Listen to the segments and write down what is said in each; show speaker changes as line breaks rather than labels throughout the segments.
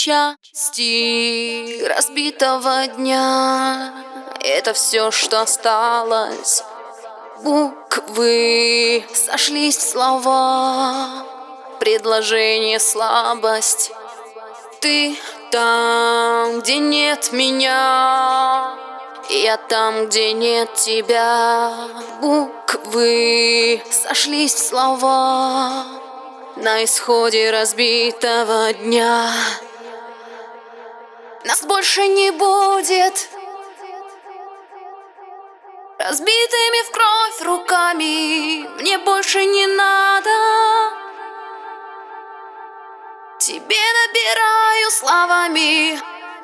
части разбитого дня. Это все, что осталось. Буквы сошлись в слова. Предложение слабость. Ты там, где нет меня, и я там, где нет тебя. Буквы сошлись в слова на исходе разбитого дня. Нас больше не будет разбитыми в кровь руками. Мне больше не надо. Тебе набираю словами.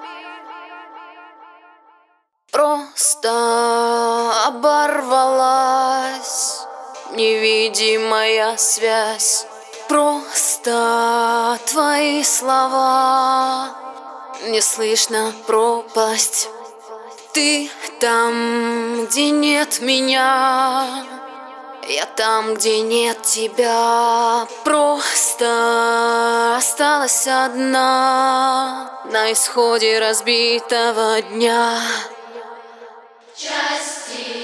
Просто оборвалась невидимая связь. Просто твои слова. Не слышно пропасть. Ты там, где нет меня, я там, где нет тебя. Просто осталась одна на исходе разбитого дня. Части